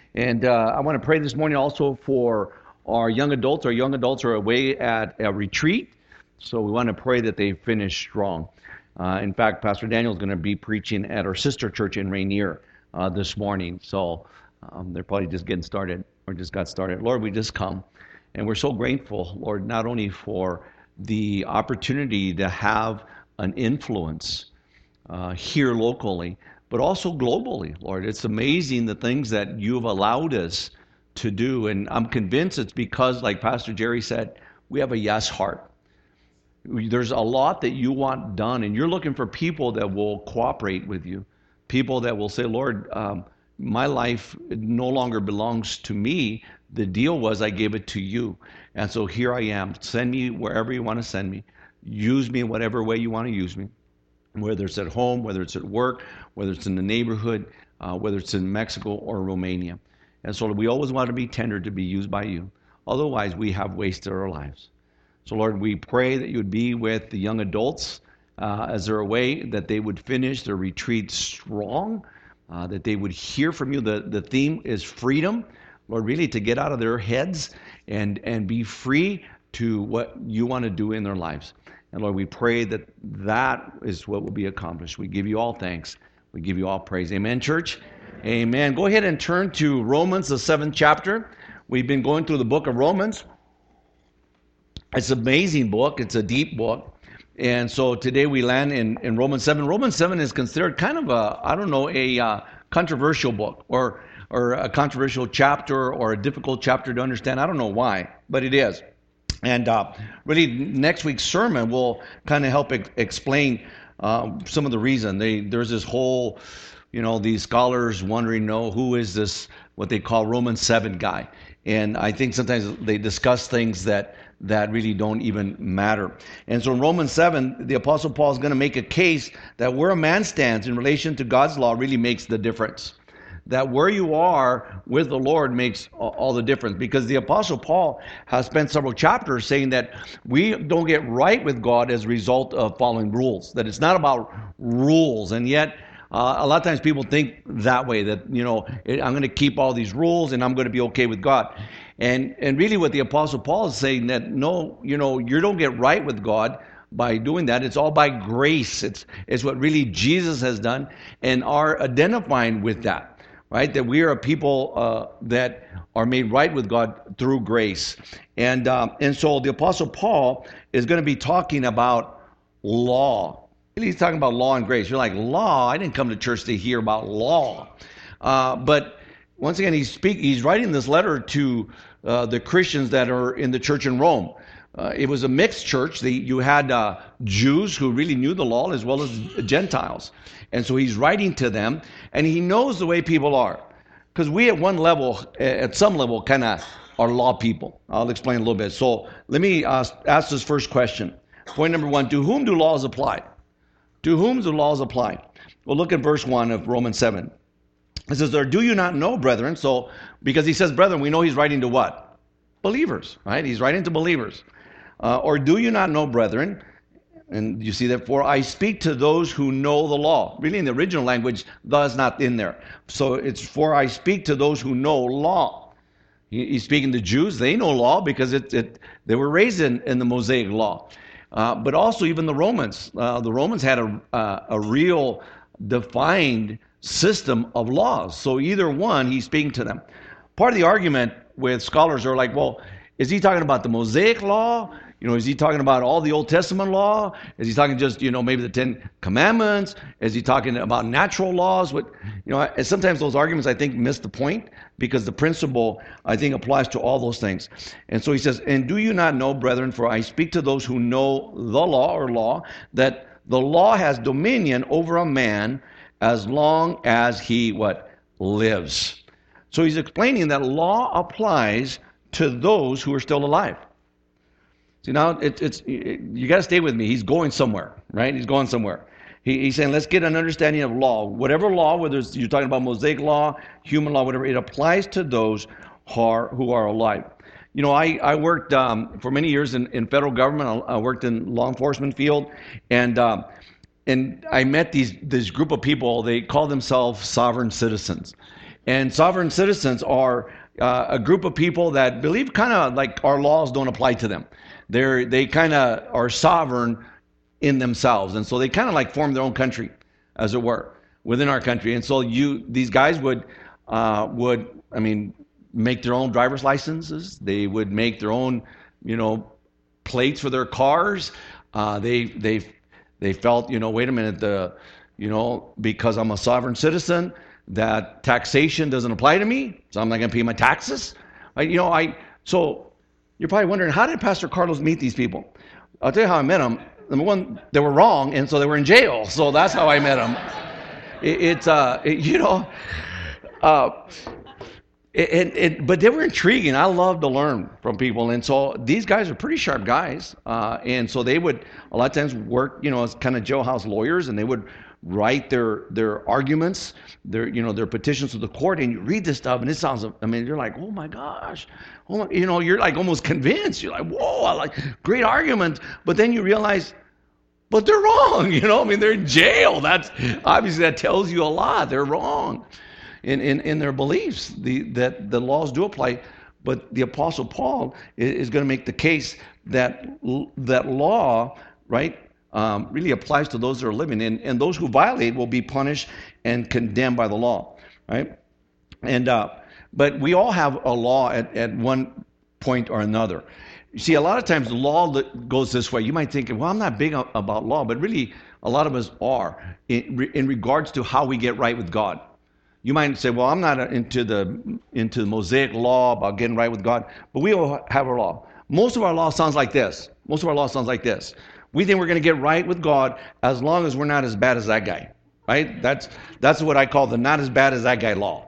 And I want to pray this morning also for our young adults. Our young adults are away at a retreat, so we want to pray that they finish strong. In fact, Pastor Daniel is going to be preaching at our sister church in Rainier this morning. So they're probably just getting started or just got started. Lord, we just come. And we're so grateful, Lord, not only for the opportunity to have an influence here locally, but also globally, Lord. It's amazing the things that you've allowed us to do. And I'm convinced it's because, like Pastor Jerry said, we have a yes heart. There's a lot that you want done, and you're looking for people that will cooperate with you, people that will say, Lord, my life no longer belongs to me. The deal was I gave it to you. And so here I am. Send me wherever you want to send me. Use me in whatever way you want to use me, whether it's at home, whether it's at work, whether it's in the neighborhood, whether it's in Mexico or Romania. And so we always want to be tender to be used by you. Otherwise, we have wasted our lives. So, Lord, we pray that you would be with the young adults as they're away, that they would finish their retreat strong, that they would hear from you. The theme is freedom. Lord, really to get out of their heads and be free to what you want to do in their lives. And Lord, we pray that that is what will be accomplished. We give you all thanks. We give you all praise. Amen, church? Amen. Go ahead and turn to Romans, the 7th chapter. We've been going through the book of Romans. It's an amazing book. It's a deep book. And so today we land in Romans 7. Romans 7 is considered kind of a controversial book or a controversial chapter or a difficult chapter to understand. I don't know why, but it is. And really, next week's sermon will kind of help explain some of the reason. There's this whole, these scholars wondering, who is this, what they call Romans 7 guy? And I think sometimes they discuss things that really don't even matter. And so in Romans 7, the Apostle Paul is going to make a case that where a man stands in relation to God's law really makes the difference. That where you are with the Lord makes all the difference. Because the Apostle Paul has spent several chapters saying that we don't get right with God as a result of following rules. That it's not about rules. And yet, a lot of times people think that way. That, I'm going to keep all these rules and I'm going to be okay with God. And really what the Apostle Paul is saying that, no, you don't get right with God by doing that. It's all by grace. It's what really Jesus has done and are identifying with that. Right, that we are a people that are made right with God through grace, and so the Apostle Paul is going to be talking about law. He's talking about law and grace. You're like, law? I didn't come to church to hear about law. But once again, he's writing this letter to the Christians that are in the church in Rome. It was a mixed church. You had Jews who really knew the law as well as Gentiles. And so he's writing to them, and he knows the way people are. Because we at some level, kind of are law people. I'll explain a little bit. So let me ask this first question. Point number 1, to whom do laws apply? To whom do laws apply? Well, look at verse 1 of Romans 7. It says, or do you not know, brethren? So, because he says brethren, we know he's writing to what? Believers, right? He's writing to believers. Or do you not know, brethren? And you see that, for I speak to those who know the law. Really, in the original language, the is not in there. So it's for I speak to those who know law. He's speaking to Jews. They know law because they were raised in the Mosaic law. But also even the Romans. The Romans had a real defined system of laws. So either one, he's speaking to them. Part of the argument with scholars are like, well, is he talking about the Mosaic law? Is he talking about all the Old Testament law? Is he talking just, maybe the 10 Commandments? Is he talking about natural laws? Sometimes those arguments, I think, miss the point because the principle, I think, applies to all those things. And so he says, and do you not know, brethren, for I speak to those who know the law, that the law has dominion over a man as long as he, lives. So he's explaining that law applies to those who are still alive. See, now you got to stay with me. He's going somewhere, right? He's going somewhere. He's saying, let's get an understanding of law. Whatever law, whether you're talking about Mosaic law, human law, whatever, it applies to those who are alive. I worked for many years in federal government. I worked in law enforcement field, and I met this group of people. They call themselves sovereign citizens. And sovereign citizens are a group of people that believe kind of like our laws don't apply to them. They kind of are sovereign in themselves, and so they kind of like form their own country, as it were, within our country. And so these guys would make their own driver's licenses. They would make their own, plates for their cars. They felt, wait a minute, because I'm a sovereign citizen, that taxation doesn't apply to me, so I'm not going to pay my taxes. So you're probably wondering, how did Pastor Carlos meet these people? I'll tell you how I met them. Number one, they were wrong, and so they were in jail. So that's how I met them. But they were intriguing. I love to learn from people, and so these guys are pretty sharp guys, and so they would a lot of times work, as kind of jailhouse lawyers, and they would write their arguments, their petitions to the court, and you read this stuff, and it sounds, you're like, oh my gosh, you're like almost convinced. You're like, whoa, I like great arguments, but then you realize, but they're wrong. They're in jail. That's obviously, that tells you a lot. They're wrong in their beliefs. That the laws do apply, but the Apostle Paul is going to make the case that law, right, really applies to those that are living, and those who violate will be punished and condemned by the law, right? And but we all have a law at one point or another. You see, a lot of times the law goes this way. You might think, well, I'm not big about law, but really a lot of us are in regards to how we get right with God. You might say, well, I'm not into the Mosaic law about getting right with God, but we all have our law. Most of our law sounds like this. We think we're going to get right with God as long as we're not as bad as that guy, right? That's what I call the not as bad as that guy law.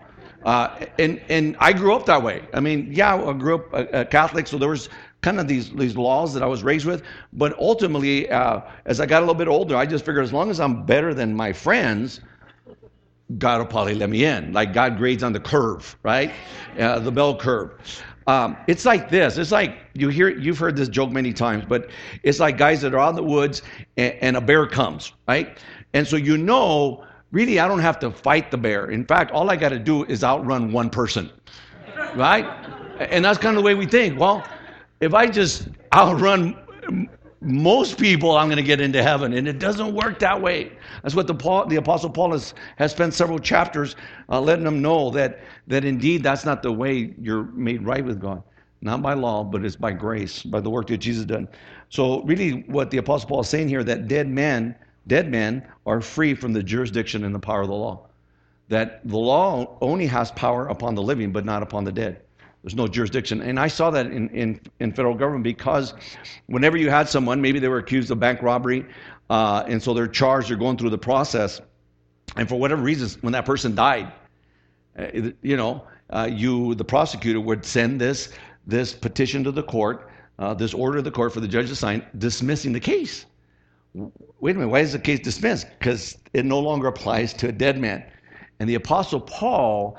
And I grew up that way. I grew up Catholic, so there was kind of these laws that I was raised with. But ultimately, as I got a little bit older, I just figured as long as I'm better than my friends, God will probably let me in. Like God grades on the curve, right? The bell curve. It's like this. It's like you've heard this joke many times, but it's like guys that are out in the woods and a bear comes, right? And so really I don't have to fight the bear. In fact, all I got to do is outrun one person, right? And that's kind of the way we think. Well, if I just outrun most people, I'm going to get into heaven, and it doesn't work that way. That's what the Apostle Paul has spent several chapters letting them know that indeed that's not the way you're made right with God. Not by law, but it's by grace, by the work that Jesus done. So really what the Apostle Paul is saying here, that dead men are free from the jurisdiction and the power of the law. That the law only has power upon the living, but not upon the dead. There's no jurisdiction. And I saw that in federal government, because whenever you had someone, maybe they were accused of bank robbery, and so they're charged, they're going through the process, and for whatever reason, when that person died, the prosecutor would send this petition to the court, this order to the court for the judge to sign, dismissing the case. Wait a minute, why is the case dismissed? Because it no longer applies to a dead man. And the Apostle Paul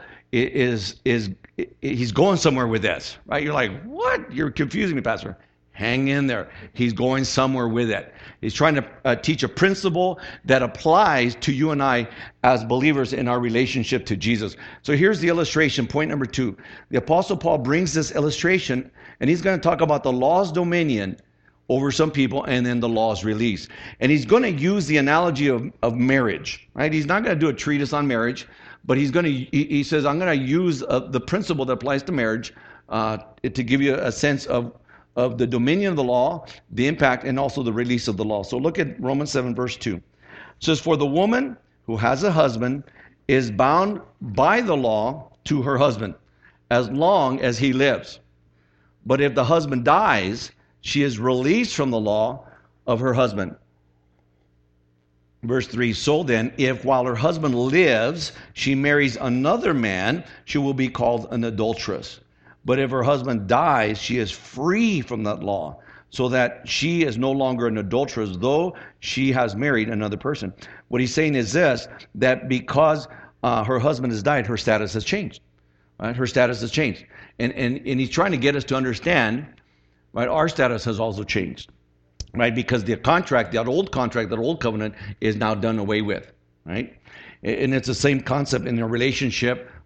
he's going somewhere with this, right? You're like, what? You're confusing me, Pastor. Hang in there. He's going somewhere with it. He's trying to teach a principle that applies to you and I as believers in our relationship to Jesus. So here's the illustration, point number 2. The Apostle Paul brings this illustration, and he's going to talk about the law's dominion over some people and then the law's release. And he's going to use the analogy of marriage, right? He's not going to do a treatise on marriage, but he says, I'm going to use the principle that applies to marriage to give you a sense of the dominion of the law, the impact, and also the release of the law. So look at Romans 7, verse 2. It says, for the woman who has a husband is bound by the law to her husband as long as he lives. But if the husband dies, she is released from the law of her husband. Verse 3, so then, if while her husband lives, she marries another man, she will be called an adulteress. But if her husband dies, she is free from that law, so that she is no longer an adulteress, though she has married another person. What he's saying is this, that because her husband has died, her status has changed. Right? Her status has changed. And he's trying to get us to understand, right, our status has also changed. Right, because the contract, that old covenant is now done away with, right? And it's the same concept in a relationship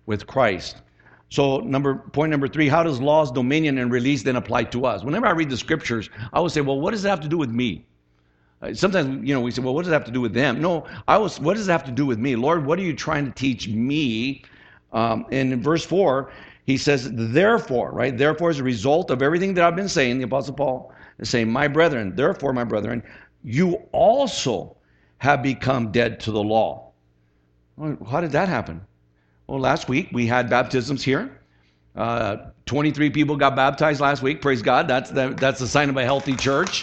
with Christ. So point number 3, how does law's dominion and release then apply to us? Whenever I read the scriptures, I always say, well, what does it have to do with me? Sometimes, we say, well, what does it have to do with them? No, what does it have to do with me? Lord, what are you trying to teach me? And in verse 4, he says, therefore, right? Therefore, as a result of everything that I've been saying, the Apostle Paul is saying, therefore, my brethren, you also have become dead to the law. Well, how did that happen? Well, last week we had baptisms here. 23 people got baptized last week. Praise God. That's the sign of a healthy church,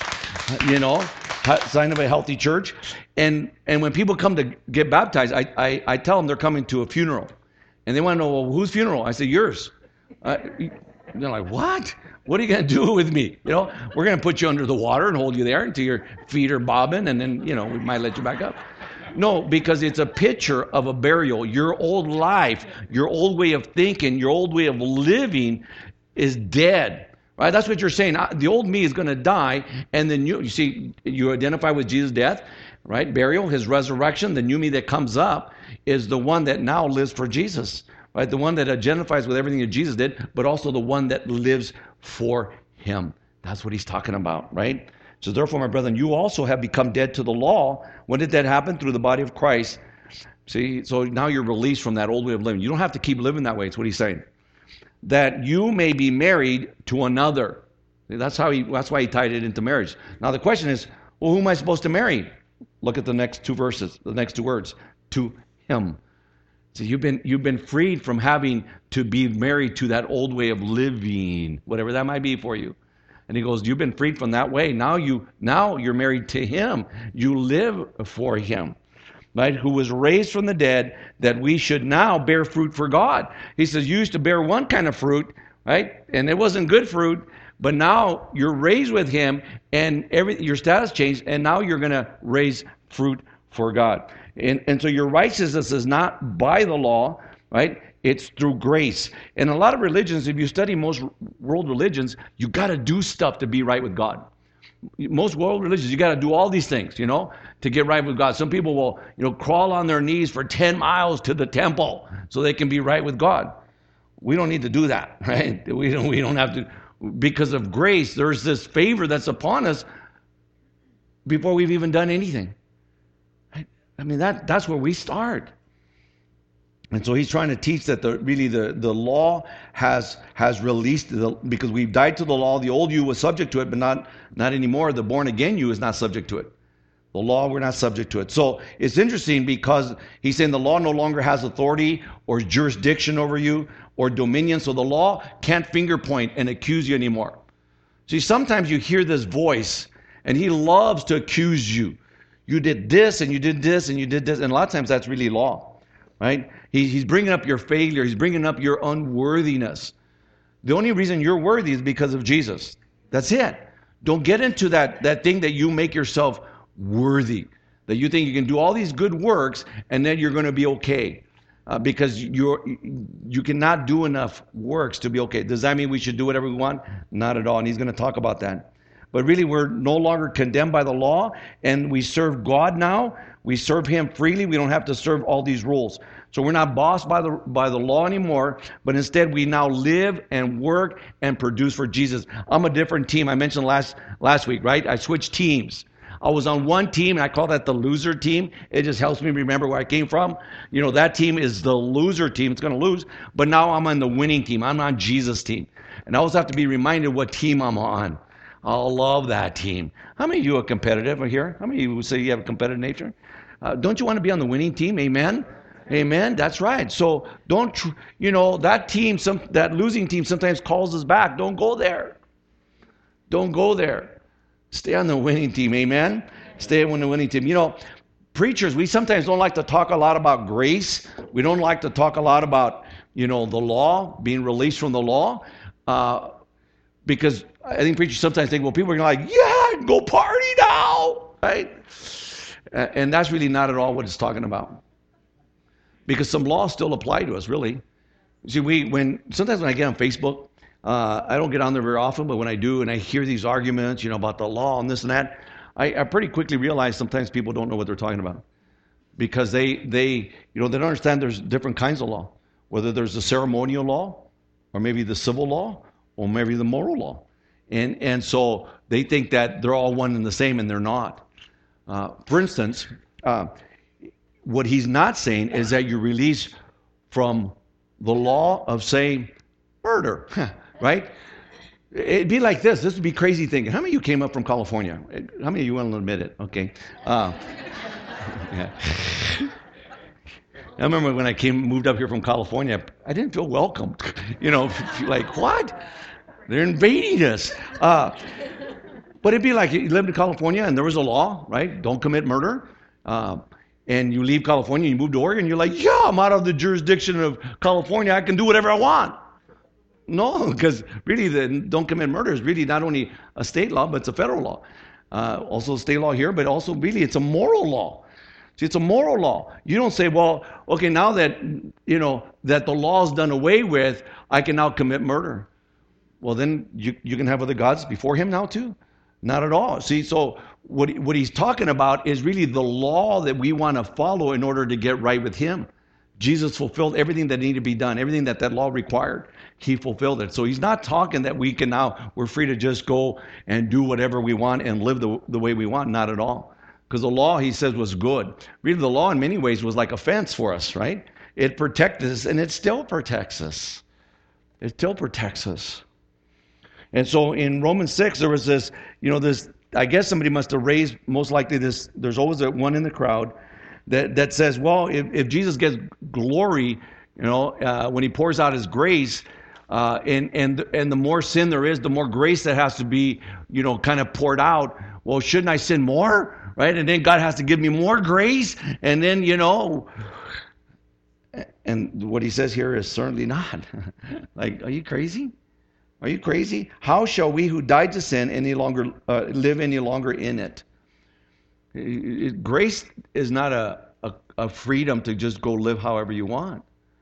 sign of a healthy church. And when people come to get baptized, I tell them they're coming to a funeral. And they want to know, well, whose funeral? I say, yours. They're like, what? What are you going to do with me? We're going to put you under the water and hold you there until your feet are bobbing, and then, we might let you back up. No, because it's a picture of a burial. Your old life, your old way of thinking, your old way of living is dead. Right? That's what you're saying. The old me is going to die, and then you identify with Jesus' death, right? Burial, his resurrection. The new me that comes up is the one that now lives for Jesus, right? The one that identifies with everything that Jesus did, but also the one that lives for him. That's what he's talking about, right? So therefore, my brethren, you also have become dead to the law. When did that happen? Through the body of Christ. See, so now you're released from that old way of living. You don't have to keep living that way. It's what he's saying. That you may be married to another. That's why he tied it into marriage. Now the question is, well, who am I supposed to marry? Look at the next two verses, the next two words. To him. So you've been freed from having to be married to that old way of living, whatever that might be for you. And he goes, you've been freed from that way. Now you're married to him. You live for him, right? Who was raised from the dead, that we should now bear fruit for God. He says, you used to bear one kind of fruit, right? And it wasn't good fruit, but now you're raised with him, and your status changed, and now you're going to raise fruit for God. And so your righteousness is not by the law, right? It's through grace. And a lot of religions, if you study most world religions, you got to do stuff to be right with God. Most world religions, you got to do all these things, to get right with God. Some people will, crawl on their knees for 10 miles to the temple so they can be right with God. We don't need to do that, right? We don't have to. Because of grace, there's this favor that's upon us before we've even done anything. Right? I mean, that's where we start. And so he's trying to teach that the law has released, because we've died to the law. The old you was subject to it, but not anymore. The born again you is not subject to it. The law, we're not subject to it. So it's interesting because he's saying the law no longer has authority or jurisdiction over you or dominion. So the law can't finger point and accuse you anymore. See, sometimes you hear this voice and he loves to accuse you. You did this and you did this and you did this. And a lot of times that's really law, right? He's bringing up your failure. He's bringing up your unworthiness. The only reason you're worthy is because of Jesus. That's it. Don't get into that thing that you make yourself worthy, that you think you can do all these good works and then you're going to be okay, because you cannot do enough works to be okay. Does that mean we should do whatever we want? Not at all. And he's going to talk about that. But really, we're no longer condemned by the law, and we serve God now. We serve him freely. We don't have to serve all these rules. So we're not bossed by the law anymore, but instead we now live and work and produce for Jesus. I'm a different team. I mentioned last week, right? I switched teams. I was on one team, and I call that the loser team. It just helps me remember where I came from. That team is the loser team. It's going to lose. But now I'm on the winning team. I'm on Jesus' team. And I always have to be reminded what team I'm on. I love that team. How many of you are competitive here? How many of you say you have a competitive nature? Don't you want to be on the winning team? Amen? Amen. That's right. So don't, that team, that losing team sometimes calls us back. Don't go there. Don't go there. Stay on the winning team. Amen. Stay on the winning team. Preachers, we sometimes don't like to talk a lot about grace. We don't like to talk a lot about, the law, being released from the law. Because I think preachers sometimes think, well, people are going to yeah, go party now. Right? And that's really not at all what it's talking about. Because some laws still apply to us, really. See, sometimes when I get on Facebook, I don't get on there very often, but when I do and I hear these arguments, about the law and this and that, I pretty quickly realize sometimes people don't know what they're talking about. Because they don't understand there's different kinds of law. whether there's a ceremonial law, or maybe the civil law, or maybe the moral law. And so they think that they're all one and the same, and they're not. For instance, what he's not saying is that you're released from the law of, say, murder, right? It'd be like this. This would be crazy thinking. How many of you came up from California? How many of you want to admit it? Okay. Yeah. I remember when I moved up here from California, I didn't feel welcomed. Like, what? They're invading us. But it'd be like you lived in California and there was a law, right? Don't commit murder. And you leave California, you move to Oregon, you're like, yeah, I'm out of the jurisdiction of California. I can do whatever I want. No, because really the don't commit murder is really not only a state law, but it's a federal law. Also a state law here, but also really it's a moral law. See, it's a moral law. You don't say, well, okay, now that, that the law is done away with, I can now commit murder. Well, then you can have other gods before him now too? Not at all. See, so what he's talking about is really the law that we want to follow in order to get right with him. Jesus fulfilled everything that needed to be done, everything that law required. He fulfilled it. So he's not talking that we're free to just go and do whatever we want and live the way we want. Not at all. Because the law, he says, was good. Really, the law in many ways was like a fence for us, right? It protected us, and it still protects us. It still protects us. And so in Romans 6, there was this, I guess somebody must have raised, most likely this, there's always one in the crowd that says, well, if Jesus gets glory, when he pours out his grace, and the more sin there is, the more grace that has to be, kind of poured out. Well, shouldn't I sin more? Right? And then God has to give me more grace. And then, and what he says here is certainly not. Like, are you crazy? Are you crazy? How shall we who died to sin live any longer in it? Grace is not a freedom to just go live however you want.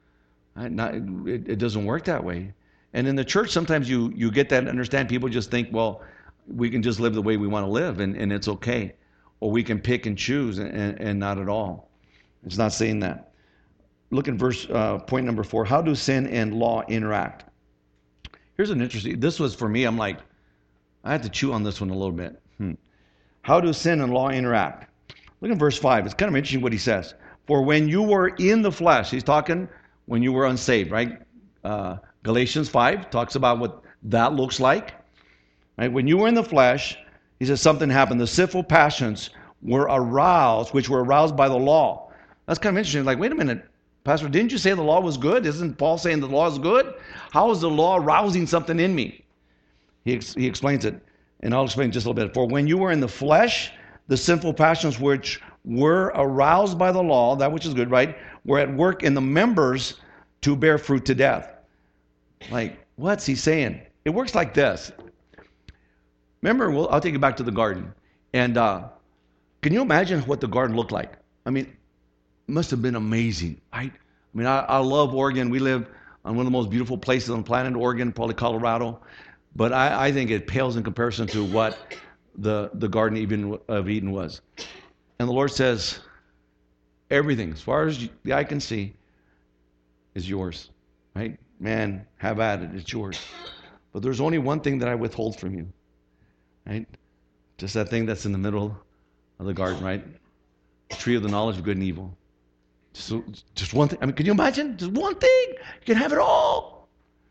It doesn't work that way. And in the church, sometimes you get that and understand. People just think, well, we can just live the way we want to live, and it's okay. Or we can pick and choose, and not at all. It's not saying that. Look at point number 4. How do sin and law interact? Here's an interesting, this was for me, I'm like, I had to chew on this one a little bit. How do sin and law interact? Look at verse 5. It's kind of interesting what he says. For when you were in the flesh, he's talking when you were unsaved, right? Galatians 5 talks about what that looks like. Right? When you were in the flesh, he says something happened. The sinful passions were aroused, which were aroused by the law. That's kind of interesting. Like, wait a minute, Pastor, didn't you say the law was good? Isn't Paul saying the law is good? How is the law arousing something in me? He explains it, and I'll explain just a little bit. For when you were in the flesh, the sinful passions which were aroused by the law, that which is good, right, were at work in the members to bear fruit to death. Like, what's he saying? It works like this. Remember, I'll take you back to the garden. And can you imagine what the garden looked like? I mean, it must have been amazing, right? I mean, I love Oregon. We live on one of the most beautiful places on the planet, Oregon, probably Colorado. But I think it pales in comparison to what the Garden of Eden was. And the Lord says, everything, as far as the eye can see, is yours, right? Man, have at it. It's yours. But there's only one thing that I withhold from you, right? Just that thing that's in the middle of the garden, right? The tree of the knowledge of good and evil. Just one thing. I mean, can you imagine? Just one thing. You can have it all.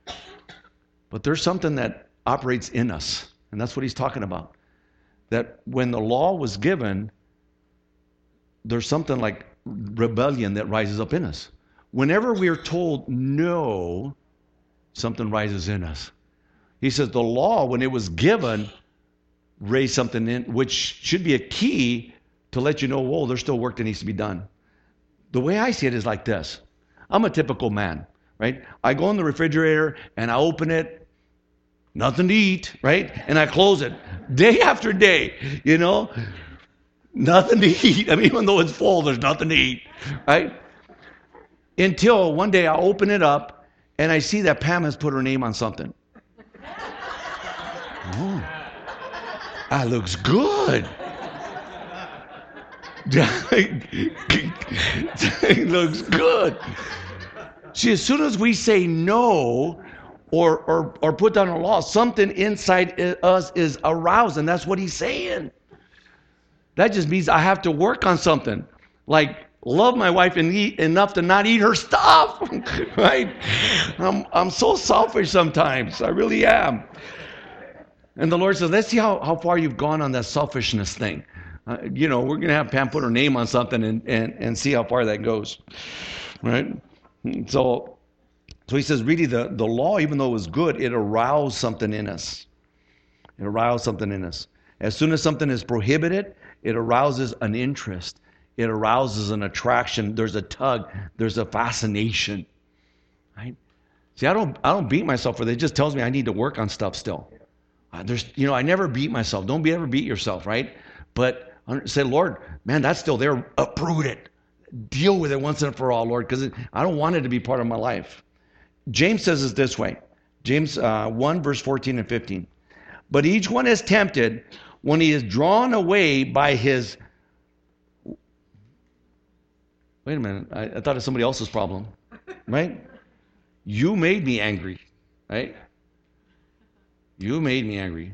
But there's something that operates in us, and that's what he's talking about. That when the law was given, there's something like rebellion that rises up in us. Whenever we are told no, something rises in us. He says the law, when it was given, raised something in, which should be a key to let you know, whoa, there's still work that needs to be done. The way I see it is like this. I'm a typical man, right? I go in the refrigerator and I open it, nothing to eat, right? And I close it day after day, nothing to eat. I mean, even though it's full, there's nothing to eat, right? Until one day I open it up and I see that Pam has put her name on something. Oh, that looks good. It looks good. See, as soon as we say no or put down a law, something inside us is aroused, and that's what he's saying. That just means I have to work on something. Like, love my wife and eat enough to not eat her stuff, right? I'm so selfish sometimes. I really am. And the Lord says, let's see how far you've gone on that selfishness thing. We're going to have Pam put her name on something and see how far that goes, right? So he says, really, the law, even though it was good, it aroused something in us. It aroused something in us. As soon as something is prohibited, it arouses an interest. It arouses an attraction. There's a tug. There's a fascination. Right? See, I don't beat myself for that. It just tells me I need to work on stuff still. I never beat myself. Don't ever beat yourself, right? But say, Lord, man, that's still there. Uproot it. Deal with it once and for all, Lord, because I don't want it to be part of my life. James says it this way. James 1, verse 14 and 15. But each one is tempted when he is drawn away by his... Wait a minute. I thought it was somebody else's problem, right? You made me angry, right? You made me angry.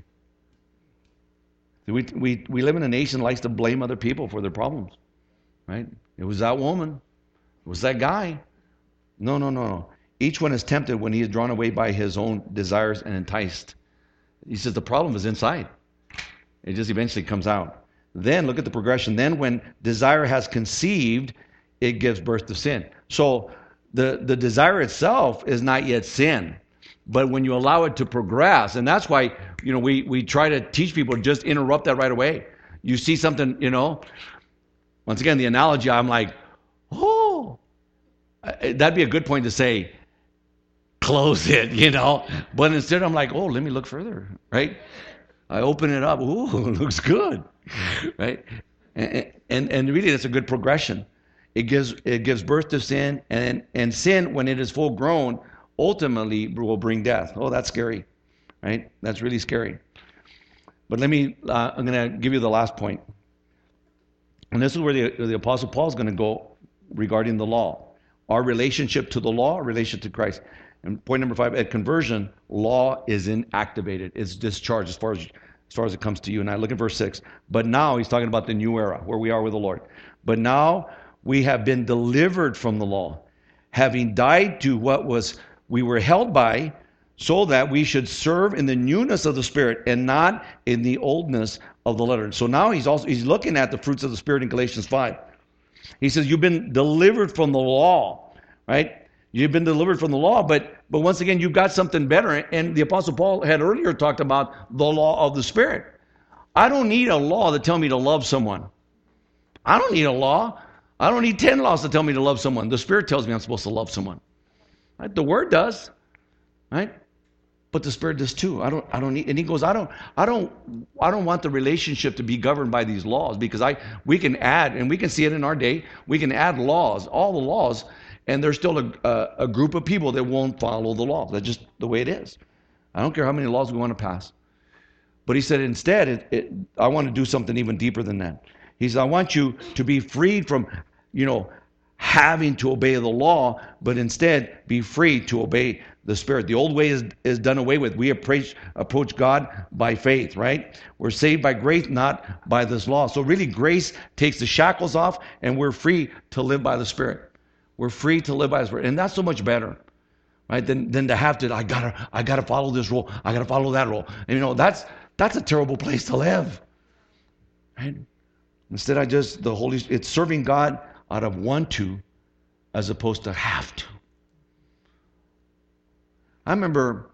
We live in a nation that likes to blame other people for their problems, right? It was that woman. It was that guy. No. Each one is tempted when he is drawn away by his own desires and enticed. He says the problem is inside. It just eventually comes out. Then look at the progression. Then when desire has conceived, it gives birth to sin. So the desire itself is not yet sin. But when you allow it to progress, and that's why, we try to teach people to just interrupt that right away. You see something, once again, the analogy, I'm like, oh, that'd be a good point to say, close it, But instead I'm like, oh, let me look further, right? I open it up. Ooh, it looks good, right? And really, that's a good progression. It gives birth to sin, and sin, when it is full grown, ultimately will bring death. Oh, that's scary, right? That's really scary. But I'm going to give you the last point. And this is where the Apostle Paul is going to go regarding the law. Our relationship to the law, our relationship to Christ. And point number 5, at conversion, law is inactivated. It's discharged as far as it comes to you and I. Look at verse 6. But now, he's talking about the new era, where we are with the Lord. But now we have been delivered from the law, having died to what we were held by, so that we should serve in the newness of the Spirit and not in the oldness of the letter. So now he's looking at the fruits of the Spirit in Galatians 5. He says, you've been delivered from the law, right? You've been delivered from the law, but once again, you've got something better. And the Apostle Paul had earlier talked about the law of the Spirit. I don't need a law to tell me to love someone. I don't need a law. I don't need 10 laws to tell me to love someone. The Spirit tells me I'm supposed to love someone. Right? The Word does, right? But the Spirit does too. I don't need. And he goes, I don't want the relationship to be governed by these laws, because we can add, and we can see it in our day. We can add laws, all the laws, and there's still a group of people that won't follow the law. That's just the way it is. I don't care how many laws we want to pass. But he said, instead, I want to do something even deeper than that. He said, I want you to be freed from, having to obey the law, but instead be free to obey the Spirit. The old way is done away with. We approach God by faith, right? We're saved by grace, not by this law. So really, grace takes the shackles off, and we're free to live by the Spirit. We're free to live by the Spirit, and that's so much better, right? Than to have to. I gotta follow this rule. I gotta follow that rule. And that's a terrible place to live, right? Instead, it's serving God out of want to, as opposed to have to. I remember,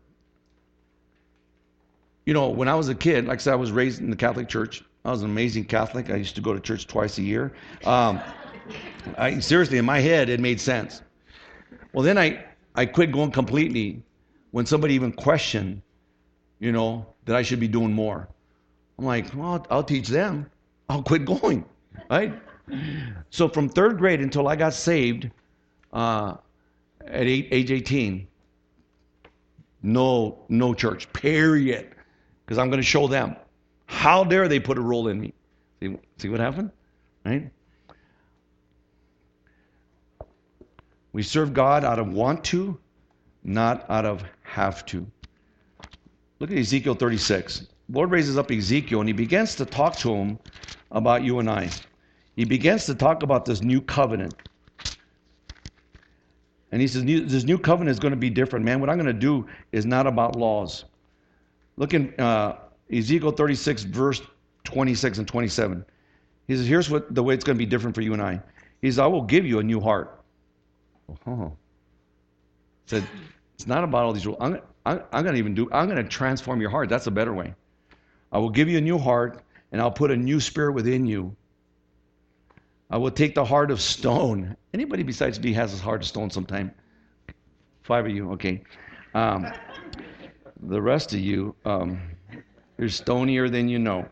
when I was a kid, like I said, I was raised in the Catholic Church. I was an amazing Catholic. I used to go to church twice a year. Seriously, in my head, it made sense. Well, then I quit going completely when somebody even questioned, that I should be doing more. I'm like, well, I'll teach them. I'll quit going, right? So from 3rd grade until I got saved at age 18, no church, period. Because I'm going to show them. How dare they put a rule in me? See what happened? Right? We serve God out of want to, not out of have to. Look at Ezekiel 36. The Lord raises up Ezekiel and he begins to talk to him about you and I. He begins to talk about this new covenant. And he says, this new covenant is going to be different, man. What I'm going to do is not about laws. Look in Ezekiel 36, verse 26 and 27. He says, here's the way it's going to be different for you and I. He says, I will give you a new heart. Oh. He said, it's not about all these rules. I'm going to transform your heart. That's a better way. I will give you a new heart, and I'll put a new spirit within you. I will take the heart of stone. Anybody besides me has a heart of stone sometime? 5 of you, okay. The rest of you, you're stonier than you know.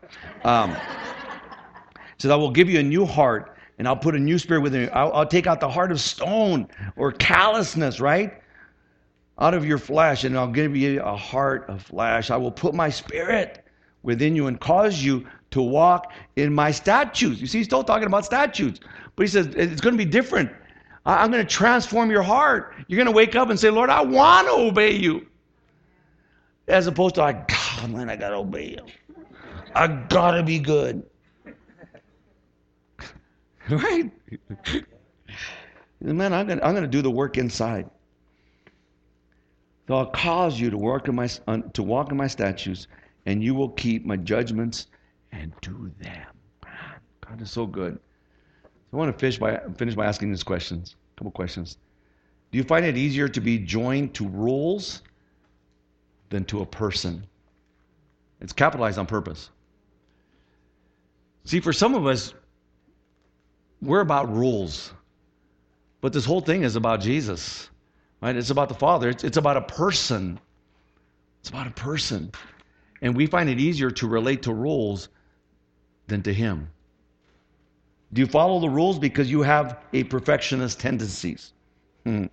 Says, I will give you a new heart, and I'll put a new spirit within you. I'll take out the heart of stone or callousness, right? Out of your flesh, and I'll give you a heart of flesh. I will put my spirit within you and cause you to walk in my statutes. You see, he's still talking about statutes. But he says, it's going to be different. I'm going to transform your heart. You're going to wake up and say, Lord, I want to obey you. As opposed to, God, man, I got to obey you. I got to be good. Right? Man, I'm going to do the work inside. So I'll cause you to walk in my statutes, and you will keep my judgments and do them. God is so good. I want to finish by asking these questions. A couple questions. Do you find it easier to be joined to rules than to a person? It's capitalized on purpose. See, for some of us, we're about rules. But this whole thing is about Jesus. Right? It's about the Father. It's about a person. It's about a person. And we find it easier to relate to rules than to Him. Do you follow the rules because you have a perfectionist tendencies? If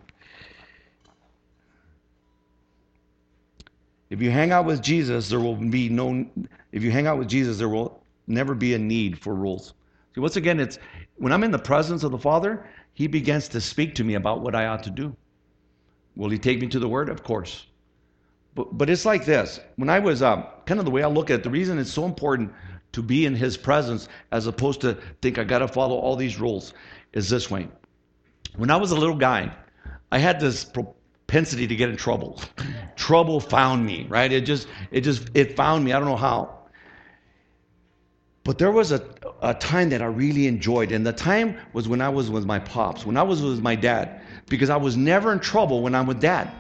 you hang out with Jesus, there will never be a need for rules. See, once again, it's when I'm in the presence of the Father, He begins to speak to me about what I ought to do. Will He take me to the Word? Of course. But it's like this. When I was, kind of the way I look at it, the reason it's so important to be in His presence as opposed to think I got to follow all these rules is this way. When I was a little guy, I had this propensity to get in trouble. Trouble found me, right? It found me. I don't know how. But there was a time that I really enjoyed, and the time was when I was with my pops, when I was with my dad, because I was never in trouble when I'm with Dad.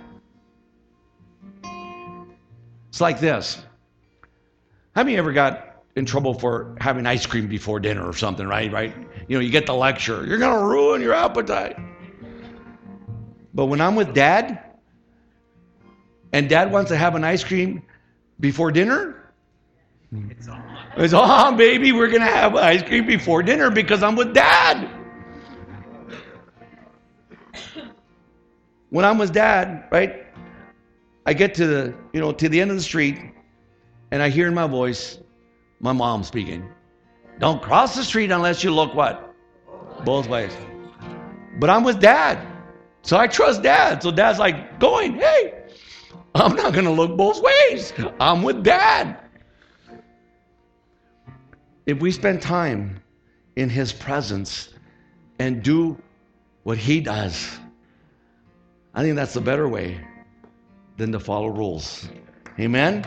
It's like this. How many ever got in trouble for having ice cream before dinner or something, right? You know, you get the lecture. You're going to ruin your appetite. But when I'm with Dad, and Dad wants to have an ice cream before dinner, it's on, baby. We're going to have ice cream before dinner because I'm with Dad. When I'm with Dad, right, I get to the end of the street, and I hear in my voice my mom speaking. Don't cross the street unless you look what? Both ways. But I'm with Dad, so I trust Dad. So Dad's like going, hey, I'm not going to look both ways. I'm with Dad. If we spend time in His presence and do what He does, I think that's the better way than to follow rules. Amen?